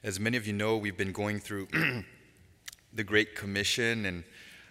As many of you know, we've been going through the Great Commission, and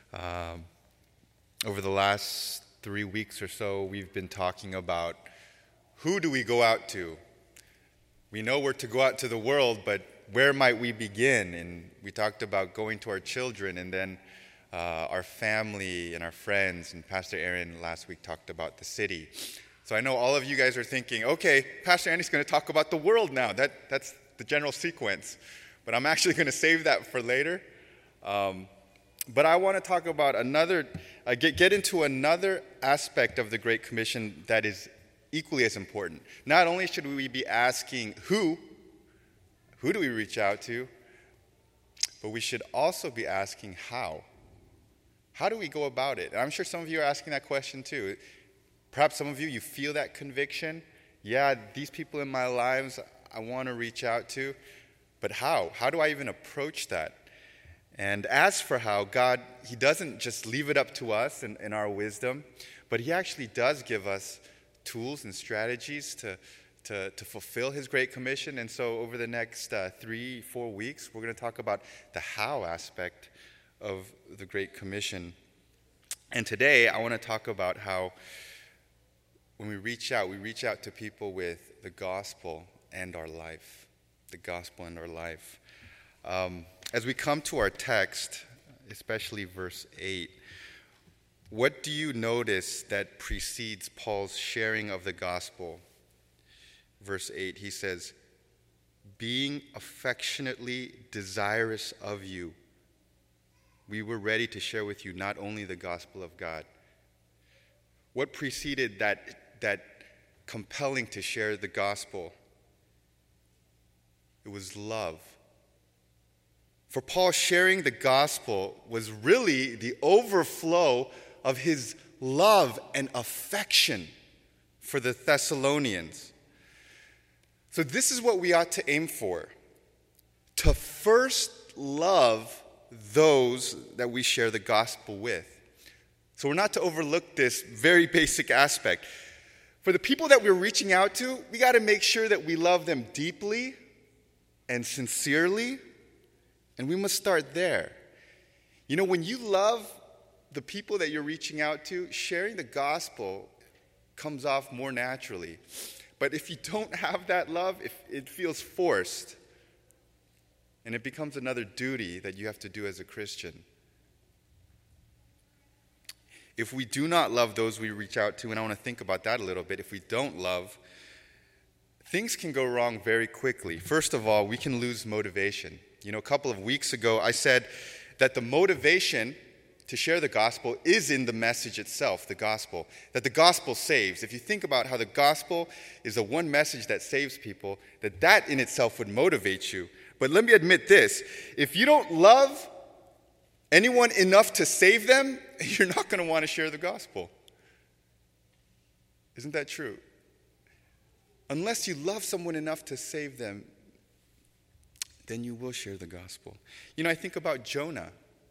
over the last 3 weeks or so, we've been talking about who do we go out to? We know we're to go out to the world, but where might we begin? And we talked about going to our children, and then our family and our friends, and Pastor Aaron last week talked about the city. So I know all of you guys are thinking, okay, Pastor Andy's going to talk about the world now. That's the general sequence. But I'm actually going to save that for later. But I want to talk about get into another aspect of the Great Commission that is equally as important. Not only should we be asking who do we reach out to, but we should also be asking how. How do we go about it? And I'm sure some of you are asking that question too. Perhaps some of you feel that conviction. Yeah, these people in my lives I want to reach out to, but how? How do I even approach that? And as for how, God, He doesn't just leave it up to us in our wisdom, but He actually does give us tools and strategies to fulfill His Great Commission. And so over the next 3-4 weeks, we're going to talk about the how aspect of the Great Commission. And today, I want to talk about how when we reach out to people with the gospel and our life. The gospel and our life. As we come to our text, especially verse 8, what do you notice that precedes Paul's sharing of the gospel? Verse 8, he says, being affectionately desirous of you, we were ready to share with you not only the gospel of God. What preceded that compelling to share the gospel? It was love. For Paul, sharing the gospel was really the overflow of his love and affection for the Thessalonians. So this is what we ought to aim for. To first love those that we share the gospel with. So we're not to overlook this very basic aspect. For the people that we're reaching out to, we got to make sure that we love them deeply and sincerely, and we must start there. You know, when you love the people that you're reaching out to, sharing the gospel comes off more naturally. But if you don't have that love, if it feels forced, and it becomes another duty that you have to do as a Christian. If we do not love those we reach out to, and I want to think about that a little bit, if we don't love, things can go wrong very quickly. First of all, we can lose motivation. You know, a couple of weeks ago, I said that the motivation to share the gospel is in the message itself, the gospel, that the gospel saves. If you think about how the gospel is the one message that saves people, that in itself would motivate you. But let me admit this, if you don't love anyone enough to save them, you're not going to want to share the gospel. Isn't that true? Unless you love someone enough to save them, then you will share the gospel. You know, I think about Jonah.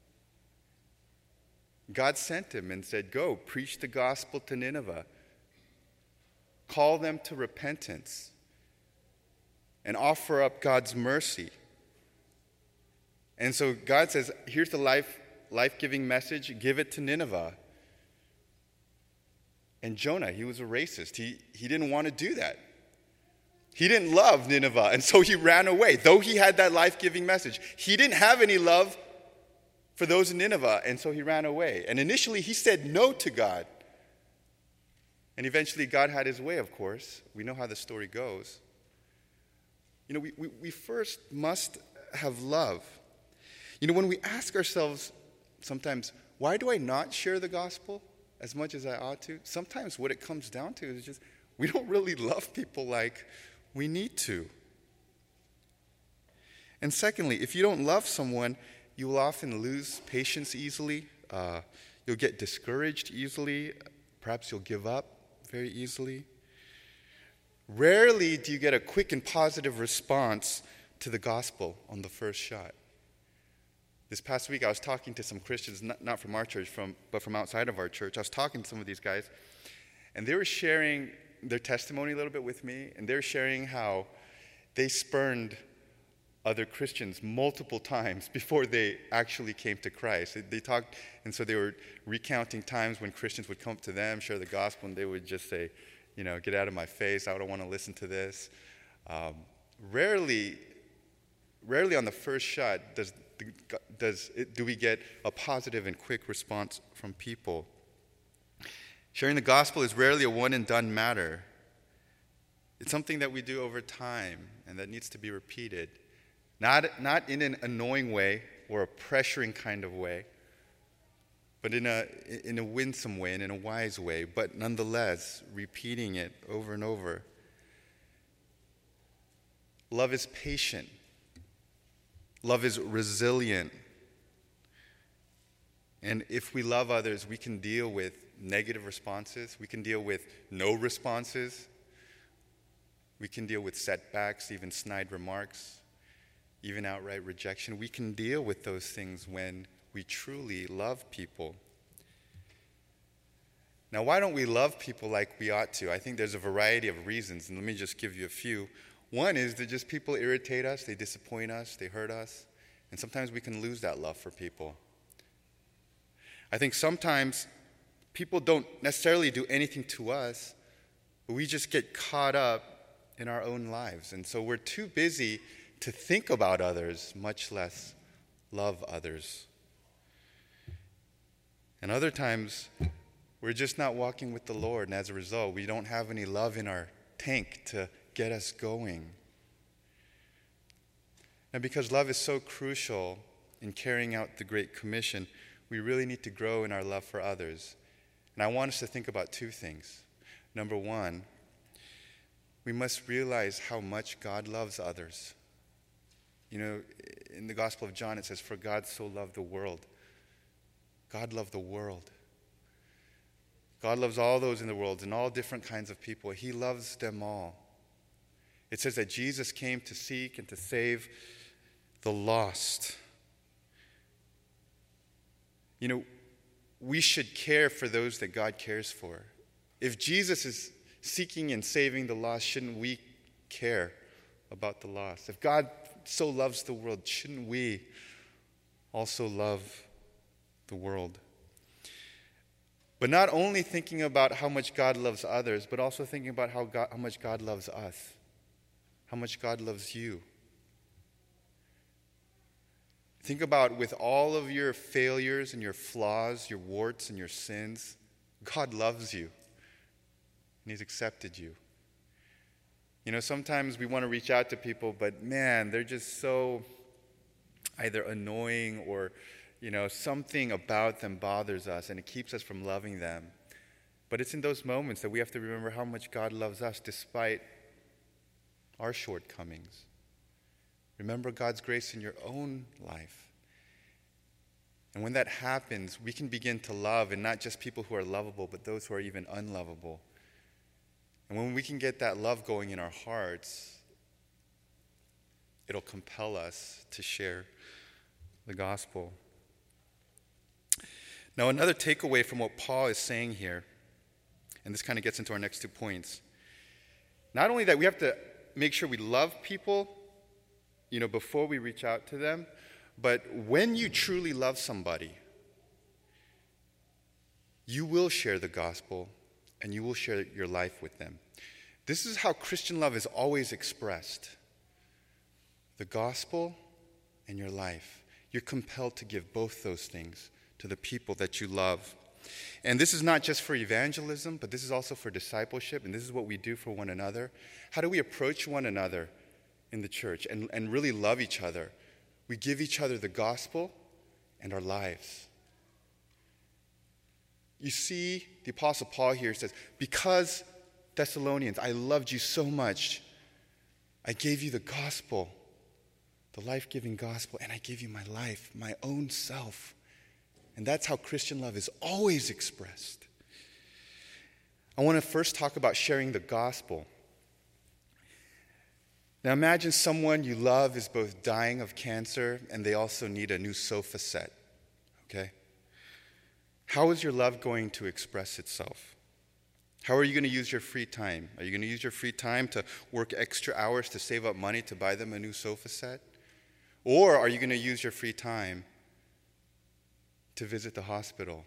God sent him and said, go, preach the gospel to Nineveh. Call them to repentance and offer up God's mercy. And so God says, here's the life-giving message, give it to Nineveh. And Jonah, he was a racist. He didn't want to do that. He didn't love Nineveh, and so he ran away. Though he had that life-giving message, he didn't have any love for those in Nineveh, and so he ran away. And initially, he said no to God. And eventually, God had his way, of course. We know how the story goes. You know, we first must have love. You know, when we ask ourselves sometimes, why do I not share the gospel as much as I ought to? Sometimes what it comes down to is just we don't really love people like we need to. And secondly, if you don't love someone, you will often lose patience easily. You'll get discouraged easily. Perhaps you'll give up very easily. Rarely do you get a quick and positive response to the gospel on the first shot. This past week, I was talking to some Christians, not from our church, but from outside of our church. I was talking to some of these guys, and they were sharing their testimony a little bit with me, and they're sharing how they spurned other Christians multiple times before they actually came to Christ. They talked, and so they were recounting times when Christians would come up to them, share the gospel, and they would just say, get out of my face, I don't want to listen to this. Rarely on the first shot do we get a positive and quick response from people. Sharing the gospel is rarely a one-and-done matter. It's something that we do over time and that needs to be repeated. Not in an annoying way or a pressuring kind of way, but in a winsome way and in a wise way, but nonetheless, repeating it over and over. Love is patient. Love is resilient. And if we love others, we can deal with negative responses. We can deal with no responses. We can deal with setbacks, even snide remarks, even outright rejection. We can deal with those things when we truly love people. Now, why don't we love people like we ought to? I think there's a variety of reasons, and let me just give you a few. One is that just people irritate us, they disappoint us, they hurt us, and sometimes we can lose that love for people. I think sometimes people don't necessarily do anything to us, but we just get caught up in our own lives, and so we're too busy to think about others, much less love others. And other times, we're just not walking with the Lord, and as a result, we don't have any love in our tank to get us going. And because love is so crucial in carrying out the Great Commission, we really need to grow in our love for others. And I want us to think about two things. Number one, we must realize how much God loves others. In the Gospel of John, it says, "For God so loved the world." God loved the world. God loves all those in the world and all different kinds of people. He loves them all. It says that Jesus came to seek and to save the lost. We should care for those that God cares for. If Jesus is seeking and saving the lost, shouldn't we care about the lost? If God so loves the world, shouldn't we also love the world? But not only thinking about how much God loves others, but also thinking about how much God loves us, how much God loves you. Think about, with all of your failures and your flaws, your warts and your sins, God loves you, and He's accepted you. Sometimes we want to reach out to people, but man, they're just so either annoying or something about them bothers us and it keeps us from loving them. But it's in those moments that we have to remember how much God loves us despite our shortcomings. Remember God's grace in your own life. And when that happens, we can begin to love, and not just people who are lovable, but those who are even unlovable. And when we can get that love going in our hearts, it'll compel us to share the gospel. Now, another takeaway from what Paul is saying here, and this kind of gets into our next 2 points, not only that we have to make sure we love people, before we reach out to them, but when you truly love somebody, you will share the gospel and you will share your life with them. This is how Christian love is always expressed. The gospel and your life. You're compelled to give both those things to the people that you love. And this is not just for evangelism, but this is also for discipleship, and this is what we do for one another. How do we approach one another in the church and really love each other? We give each other the gospel and our lives. You see, the Apostle Paul here says, because Thessalonians, I loved you so much, I gave you the gospel, the life-giving gospel, and I gave you my life, my own self. And that's how Christian love is always expressed. I want to first talk about sharing the gospel. Now imagine someone you love is both dying of cancer and they also need a new sofa set, okay? How is your love going to express itself? How are you going to use your free time? Are you going to use your free time to work extra hours to save up money to buy them a new sofa set? Or are you going to use your free time to visit the hospital,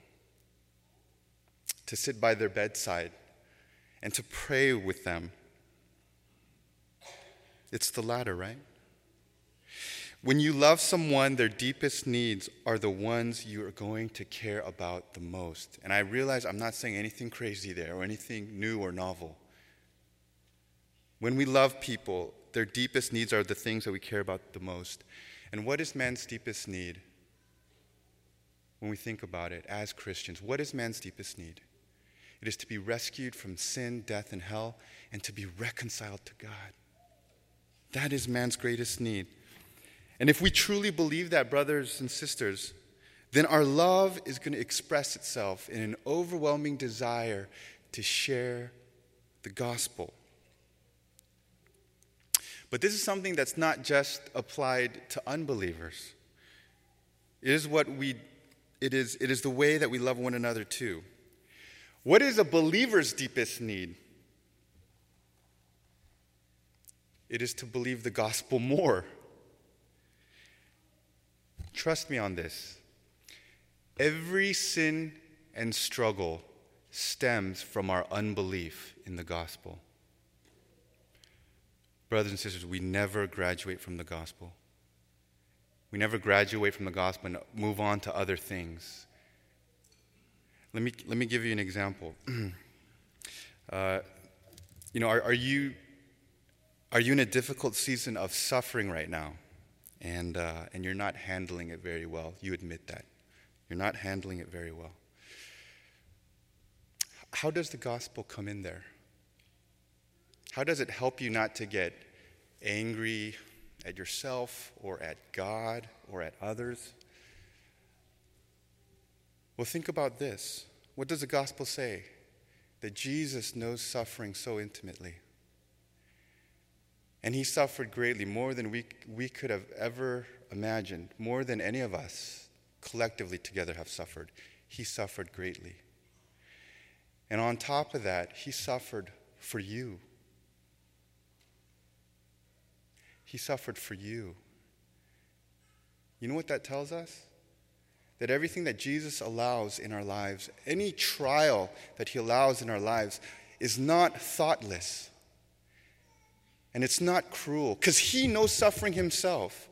to sit by their bedside, and to pray with them? It's the latter, right? When you love someone, their deepest needs are the ones you are going to care about the most. And I realize I'm not saying anything crazy there or anything new or novel. When we love people, their deepest needs are the things that we care about the most. And what is man's deepest need? When we think about it as Christians, what is man's deepest need? It is to be rescued from sin, death, and hell, and to be reconciled to God. That is man's greatest need. And if we truly believe that, brothers and sisters, then our love is going to express itself in an overwhelming desire to share the gospel. But this is something that's not just applied to unbelievers. It is the way that we love one another too. What is a believer's deepest need? It is to believe the gospel more. Trust me on this. Every sin and struggle stems from our unbelief in the gospel. Brothers and sisters, we never graduate from the gospel. We never graduate from the gospel and move on to other things. Let me give you an example. Are you in a difficult season of suffering right now? And you're not handling it very well. You admit that. You're not handling it very well. How does the gospel come in there? How does it help you not to get angry at yourself or at God or at others? Well, think about this. What does the gospel say? That Jesus knows suffering so intimately. And he suffered greatly, more than we could have ever imagined, more than any of us collectively together have suffered. He suffered greatly. And on top of that, he suffered for you. He suffered for you. You know what that tells us? That everything that Jesus allows in our lives, any trial that he allows in our lives, is not thoughtless. And it's not cruel, because he knows suffering himself.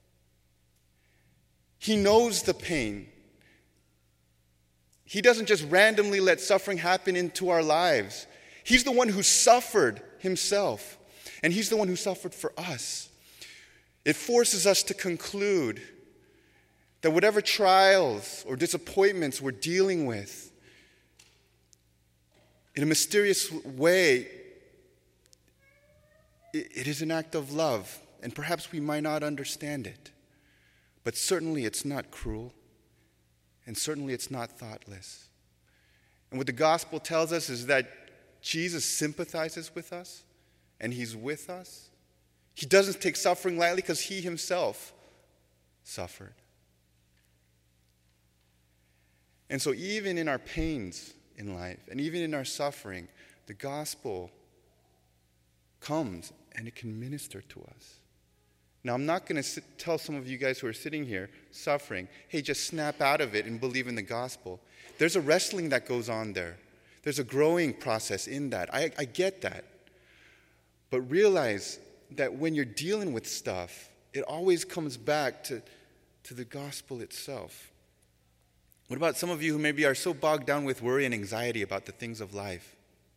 He knows the pain. He doesn't just randomly let suffering happen into our lives. He's the one who suffered himself, and he's the one who suffered for us. It forces us to conclude that whatever trials or disappointments we're dealing with, in a mysterious way, it is an act of love, and perhaps we might not understand it. But certainly it's not cruel, and certainly it's not thoughtless. And what the gospel tells us is that Jesus sympathizes with us, and he's with us. He doesn't take suffering lightly because he himself suffered. And so even in our pains in life, and even in our suffering, the gospel comes and it can minister to us. Now, I'm not going to tell some of you guys who are sitting here suffering, hey, just snap out of it and believe in the gospel. There's a wrestling that goes on there. There's a growing process in that. I get that. But realize that when you're dealing with stuff, it always comes back to the gospel itself. What about some of you who maybe are so bogged down with worry and anxiety about the things of life?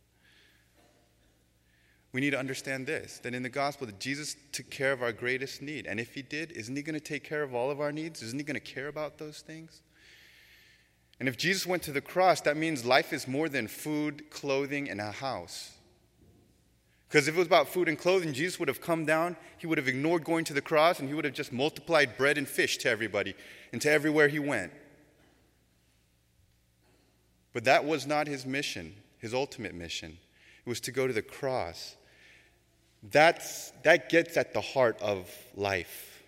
We need to understand this, that in the gospel, that Jesus took care of our greatest need. And if he did, isn't he going to take care of all of our needs? Isn't he going to care about those things? And if Jesus went to the cross, that means life is more than food, clothing, and a house. Because if it was about food and clothing, Jesus would have come down, he would have ignored going to the cross, and he would have just multiplied bread and fish to everybody and to everywhere he went. But that was not his mission, his ultimate mission. It was to go to the cross. That gets at the heart of life.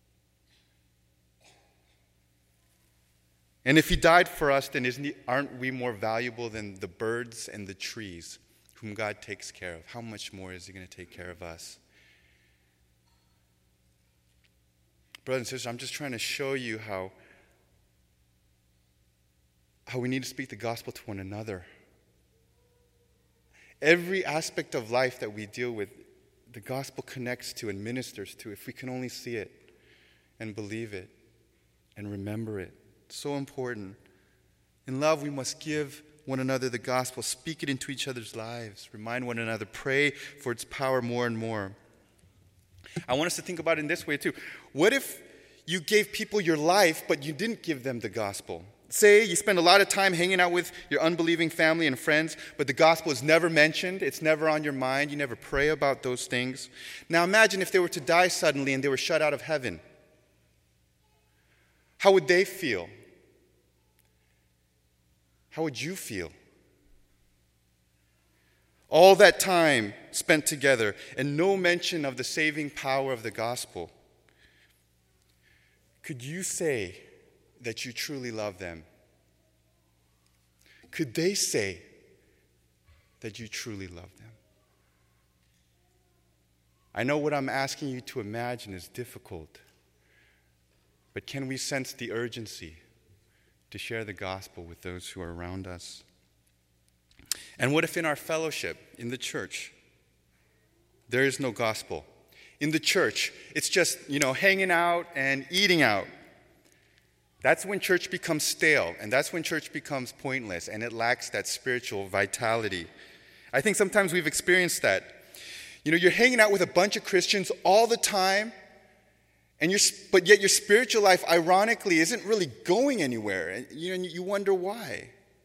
And if he died for us, then aren't we more valuable than the birds and the trees whom God takes care of? How much more is he going to take care of us? brothers and sisters, I'm just trying to show you how we need to speak the gospel to one another. Every aspect of life that we deal with, the gospel connects to and ministers to if we can only see it and believe it and remember it. It's so important. In love, we must give one another the gospel, speak it into each other's lives, remind one another, pray for its power more and more. I want us to think about it in this way too. What if you gave people your life, but you didn't give them the gospel? Say you spend a lot of time hanging out with your unbelieving family and friends, but the gospel is never mentioned, it's never on your mind, you never pray about those things. Now imagine if they were to die suddenly and they were shut out of heaven. How would they feel? How would you feel? All that time spent together and no mention of the saving power of the gospel. Could you say that you truly love them? Could they say that you truly love them? I know what I'm asking you to imagine is difficult, but can we sense the urgency to share the gospel with those who are around us? And what if in our fellowship, in the church, there is no gospel? In the church, it's just, hanging out and eating out. That's when church becomes stale, and that's when church becomes pointless, and it lacks that spiritual vitality. I think sometimes we've experienced that. You're hanging out with a bunch of Christians all the time, but yet your spiritual life, ironically, isn't really going anywhere. And you wonder why.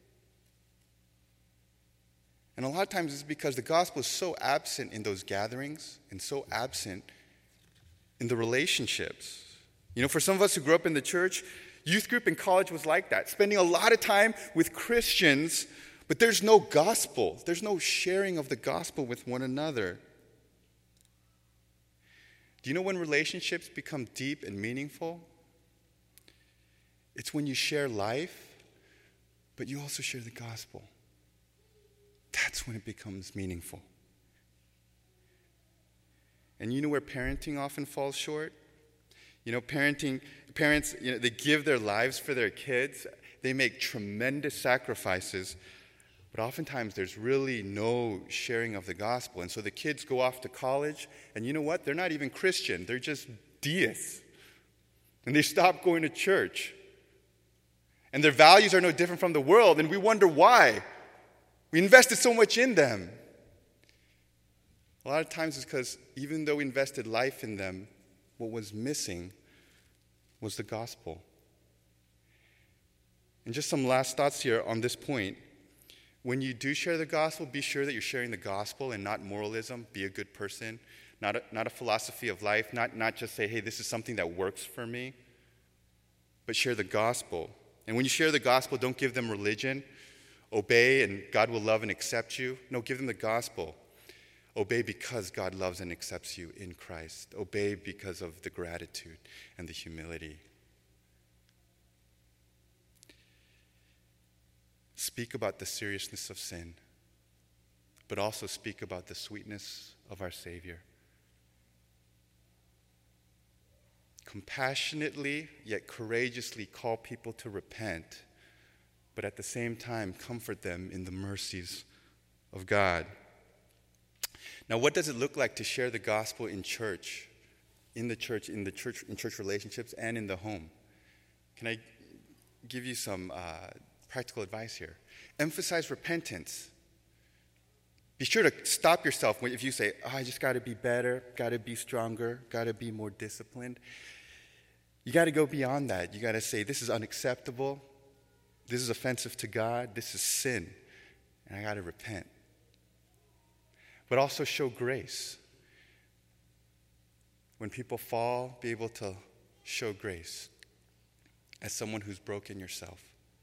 And a lot of times it's because the gospel is so absent in those gatherings and so absent in the relationships. For some of us who grew up in the church, youth group in college was like that, spending a lot of time with Christians, but there's no gospel. There's no sharing of the gospel with one another. Do you know when relationships become deep and meaningful? It's when you share life, but you also share the gospel. That's when it becomes meaningful. And you know where parenting often falls short? Parents, they give their lives for their kids. They make tremendous sacrifices. But oftentimes there's really no sharing of the gospel. And so the kids go off to college, and you know what? They're not even Christian. They're just deists. And they stop going to church. And their values are no different from the world, and we wonder why. We invested so much in them. A lot of times it's because even though we invested life in them, what was missing was the gospel. And just some last thoughts here on this point. When you do share the gospel, be sure that you're sharing the gospel and not moralism. Be a good person. Not a philosophy of life. Not just say, hey, this is something that works for me. But share the gospel. And when you share the gospel, don't give them religion. Obey and God will love and accept you. No, give them the gospel. Obey because God loves and accepts you in Christ. Obey because of the gratitude and the humility. Speak about the seriousness of sin, but also speak about the sweetness of our Savior. Compassionately, yet courageously call people to repent, but at the same time comfort them in the mercies of God. Now, what does it look like to share the gospel in church, in church relationships, and in the home? Can I give you some practical advice here? Emphasize repentance. Be sure to stop yourself if you say, I just got to be better, got to be stronger, got to be more disciplined. You got to go beyond that. You got to say, this is unacceptable, this is offensive to God, this is sin, and I got to repent. But also show grace. When people fall, be able to show grace as someone who's broken yourself.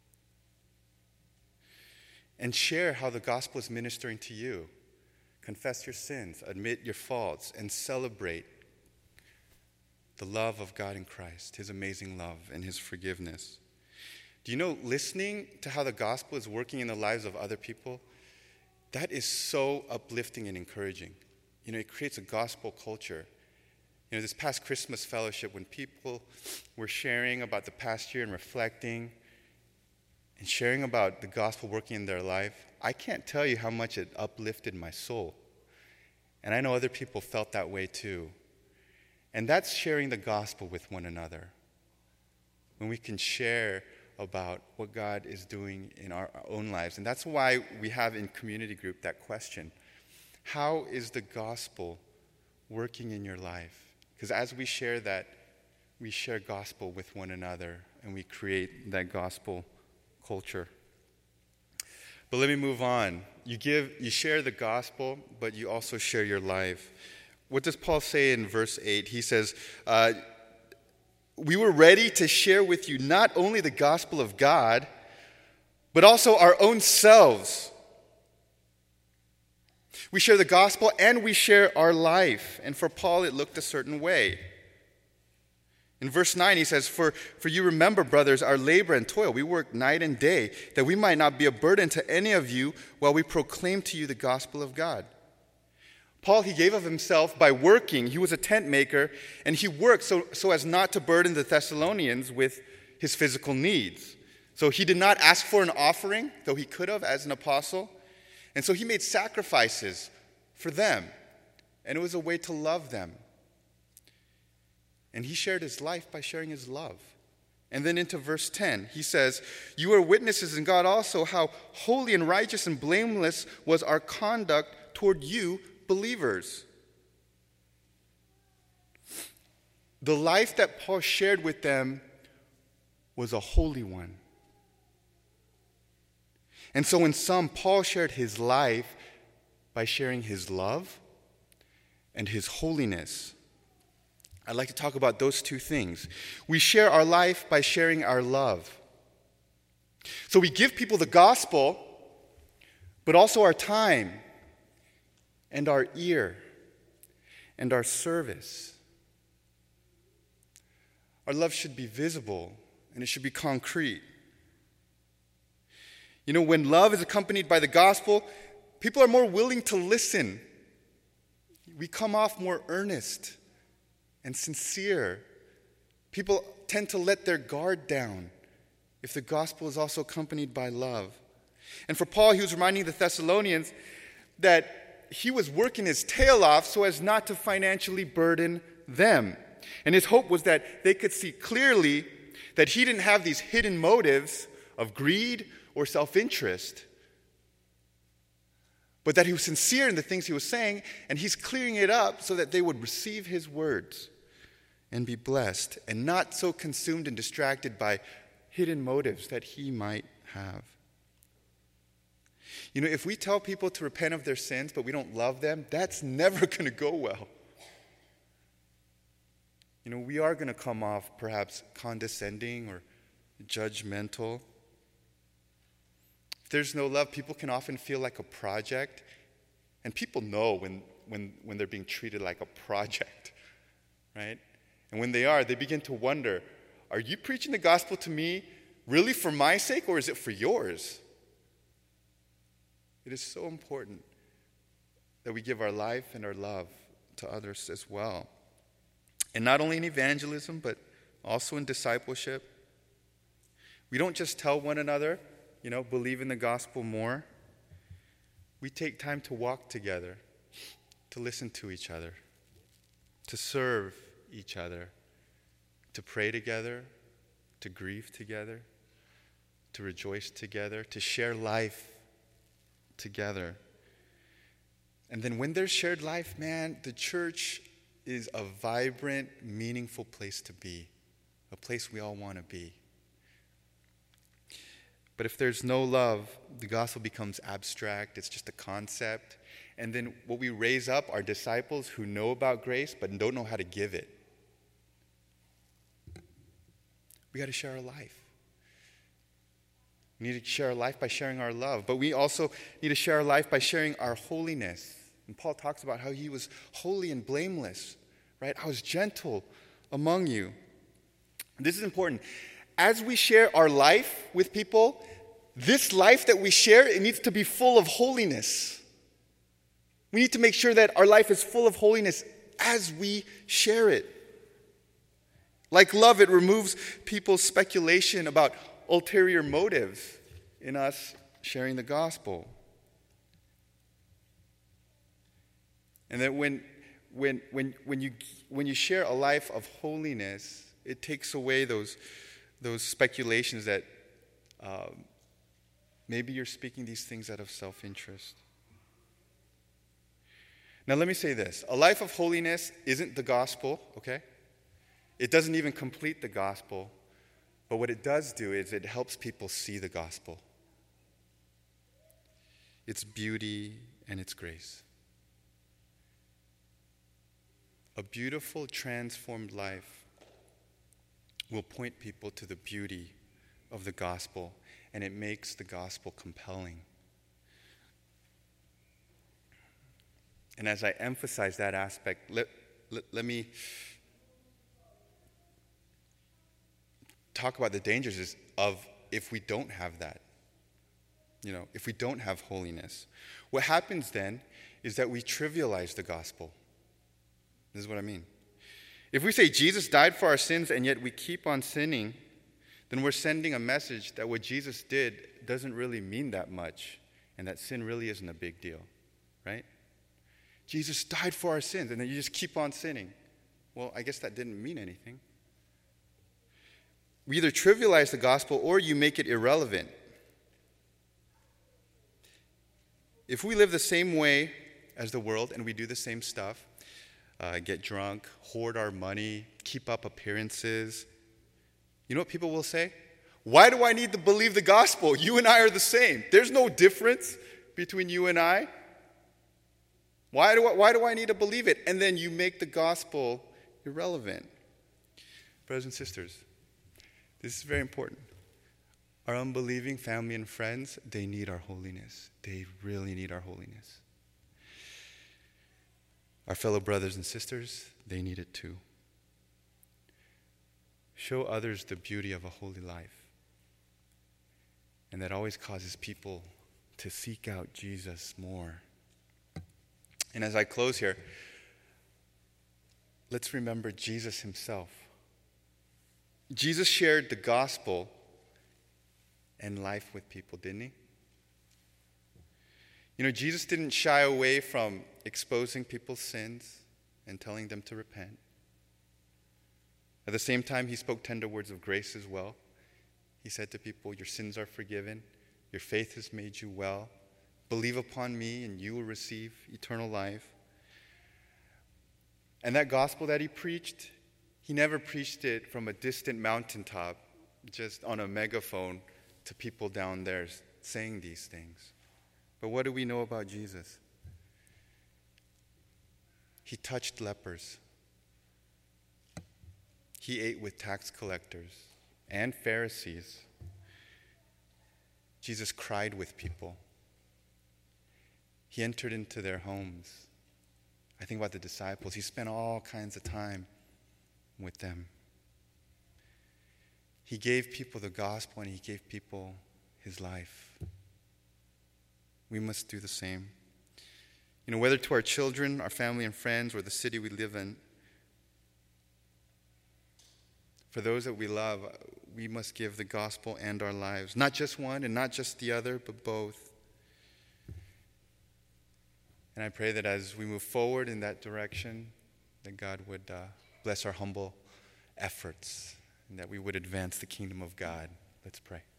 And share how the gospel is ministering to you. Confess your sins, admit your faults, and celebrate the love of God in Christ, his amazing love and his forgiveness. Do you know, listening to how the gospel is working in the lives of other people, that is so uplifting and encouraging. It creates a gospel culture. This past Christmas fellowship, when people were sharing about the past year and reflecting and sharing about the gospel working in their life, I can't tell you how much it uplifted my soul. And I know other people felt that way too. And that's sharing the gospel with one another. When we can share about what God is doing in our own lives. And that's why we have in community group that question. How is the gospel working in your life? Because as we share that, we share gospel with one another and we create that gospel culture. But let me move on. You share the gospel, but you also share your life. What does Paul say in verse 8? He says, we were ready to share with you not only the gospel of God, but also our own selves. We share the gospel and we share our life. And for Paul, it looked a certain way. In verse 9, he says, For you remember, brothers, our labor and toil. We work night and day, that we might not be a burden to any of you while we proclaim to you the gospel of God. Paul, he gave of himself by working. He was a tent maker, and he worked so as not to burden the Thessalonians with his physical needs. So he did not ask for an offering, though he could have as an apostle. And so he made sacrifices for them, and it was a way to love them. And he shared his life by sharing his love. And then into verse 10, he says, you are witnesses in God also how holy and righteous and blameless was our conduct toward you, believers. The life that Paul shared with them was a holy one. And so in sum, Paul shared his life by sharing his love and his holiness. I'd like to talk about those two things. We share our life by sharing our love. So we give people the gospel, but also our time and our ear and our service. Our love should be visible and it should be concrete. When love is accompanied by the gospel, people are more willing to listen. We come off more earnest and sincere. People tend to let their guard down if the gospel is also accompanied by love. And for Paul, he was reminding the Thessalonians that he was working his tail off so as not to financially burden them. And his hope was that they could see clearly that he didn't have these hidden motives of greed or self-interest, but that he was sincere in the things he was saying, and he's clearing it up so that they would receive his words and be blessed, and not so consumed and distracted by hidden motives that he might have. If we tell people to repent of their sins, but we don't love them, that's never going to go well. We are going to come off perhaps condescending or judgmental. If there's no love, people can often feel like a project. And people know when they're being treated like a project, right? And when they are, they begin to wonder, are you preaching the gospel to me really for my sake, or is it for yours? It is so important that we give our life and our love to others as well. And not only in evangelism, but also in discipleship. We don't just tell one another, believe in the gospel more. We take time to walk together, to listen to each other, to serve each other, to pray together, to grieve together, to rejoice together, to share life together. And then when there's shared life, man, the church is a vibrant, meaningful place to be, a place we all want to be. But if there's no love, the gospel becomes abstract. It's just a concept. And then what we raise up are disciples who know about grace but don't know how to give it. We got to share our life. We need to share our life by sharing our love. But we also need to share our life by sharing our holiness. And Paul talks about how he was holy and blameless, right? I was gentle among you. This is important. As we share our life with people, this life that we share, it needs to be full of holiness. We need to make sure that our life is full of holiness as we share it. Like love, it removes people's speculation about ulterior motives in us sharing the gospel. And that when you share a life of holiness, it takes away those speculations that maybe you're speaking these things out of self-interest. Now let me say this. A life of holiness isn't the gospel, okay? It doesn't even complete the gospel. But what it does do is it helps people see the gospel. Its beauty and its grace. A beautiful, transformed life will point people to the beauty of the gospel, and it makes the gospel compelling. And as I emphasize that aspect, let me talk about the dangers of if we don't have that. If we don't have holiness. What happens then is that we trivialize the gospel. This is what I mean. If we say Jesus died for our sins and yet we keep on sinning, then we're sending a message that what Jesus did doesn't really mean that much and that sin really isn't a big deal, right? Jesus died for our sins and then you just keep on sinning. Well, I guess that didn't mean anything. We either trivialize the gospel or you make it irrelevant. If we live the same way as the world and we do the same stuff, get drunk, hoard our money, keep up appearances, you know what people will say? Why do I need to believe the gospel? You and I are the same. There's no difference between you and I. Why do I need to believe it? And then you make the gospel irrelevant. Brothers and sisters, this is very important. Our unbelieving family and friends, they need our holiness. They really need our holiness. Our fellow brothers and sisters, they need it too. Show others the beauty of a holy life. And that always causes people to seek out Jesus more. And as I close here, let's remember Jesus himself. Jesus shared the gospel and life with people, didn't he? Jesus didn't shy away from exposing people's sins and telling them to repent. At the same time, he spoke tender words of grace as well. He said to people, your sins are forgiven. Your faith has made you well. Believe upon me and you will receive eternal life. And that gospel that he preached, he never preached it from a distant mountaintop, just on a megaphone to people down there saying these things. But what do we know about Jesus? He touched lepers. He ate with tax collectors and Pharisees. Jesus cried with people. He entered into their homes. I think about the disciples. He spent all kinds of time with them. He gave people the gospel and he gave people his life. We must do the same. Whether to our children, our family and friends, or the city we live in, for those that we love, we must give the gospel and our lives. Not just one and not just the other, but both. And I pray that as we move forward in that direction, that God would bless our humble efforts and that we would advance the kingdom of God. Let's pray.